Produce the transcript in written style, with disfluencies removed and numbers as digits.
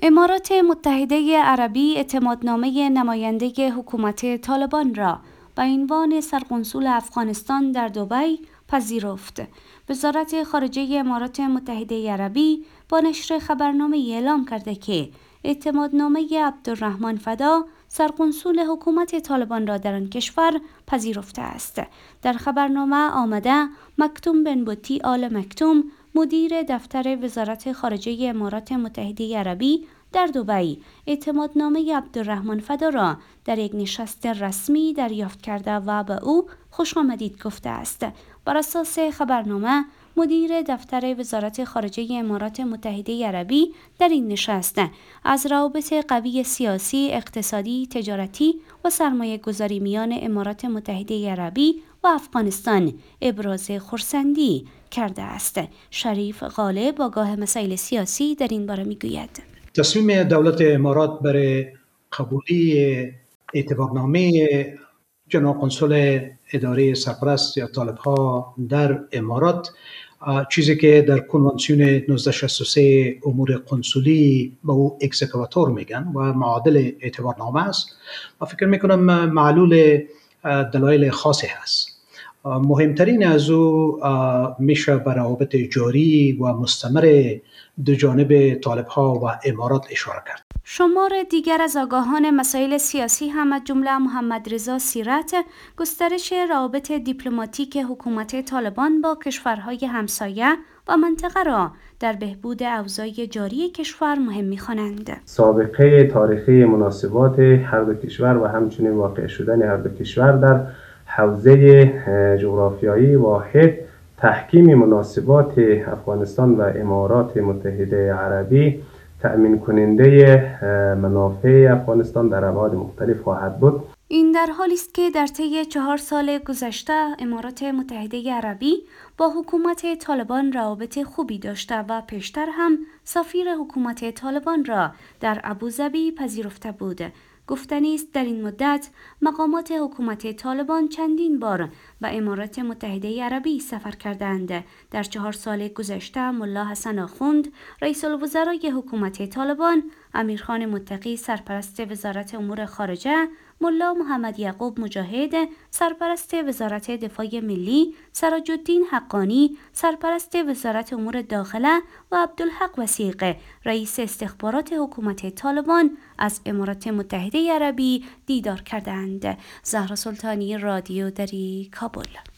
امارات متحده عربی اعتمادنامه نماینده حکومت طالبان را به عنوان سرقنصول افغانستان در دبی پذیرفت. وزارت خارجه امارات متحده عربی با نشر خبرنامه اعلام کرده که اعتمادنامه عبدالرحمن فدا سرقنصول حکومت طالبان را در آن کشور پذیرفته است. در خبرنامه آمده مکتوم بن بوتی آل مکتوم مدیر دفتر وزارت خارجه امارات متحده عربی در دبی اعتمادنامه عبدالرحمن فدا را در یک نشست رسمی دریافت کرده و به او خوش آمدید گفته است. بر اساس خبرنامه مدیر دفتر وزارت خارجه امارات متحده عربی در این نشست از روابط قوی سیاسی، اقتصادی، تجارتی و سرمایه گذاری میان امارات متحده عربی و افغانستان ابراز خرسندی کرده است. شریف غالب آگاه مسائل سیاسی در این باره میگوید. تصمیم دولت امارات برای قبولی اعتبارنامه جناب قنصل اداره سرپرست یا طالب‌ها در امارات، چیزی که در کنوانسیون 1963 امور قنصلی به او اکزیکواتور میگن و معادل اعتبارنامه است و فکر میکنم معلول دلایل خاصی هست. مهمترین از او میشه به روابط جاری و مستمر دو جانب طالب‌ها و امارات اشاره کرد. شمار دیگر از آگاهان مسائل سیاسی هم از جمله محمد رضا سیرت گسترش روابط دیپلماتیک حکومت طالبان با کشورهای همسایه و منطقه را در بهبود اوضاع جاری کشور مهم می‌خوانند. سابقه تاریخی مناسبات هر دو کشور و همچنین واقع شدن هر دو کشور در حوزه جغرافیایی واحد، تحکیم مناسبات افغانستان و امارات متحده عربی تأمین کننده منافع افغانستان در ابعاد مختلف خواهد بود. این در حالی است که در طی 4 سال گذشته امارات متحده عربی با حکومت طالبان روابط خوبی داشته و پیشتر هم سفیر حکومت طالبان را در ابوظبی پذیرفته بود. گفتنی است در این مدت مقامات حکومت طالبان چندین بار به امارات متحده عربی سفر کردند. در 4 سال گذشته ملا حسن آخوند رئیس الوزرای حکومت طالبان، امیرخان متقی سرپرست وزارت امور خارجه، ملا محمد یعقوب مجاهد سرپرست وزارت دفاع ملی، سراج الدین حقانی سرپرست وزارت امور داخله و عبدالحق وثیق رئیس استخبارات حکومت طالبان از امارات متحده عربی دیدار کردند. زهرا سلطانی، رادیو دری، کابل.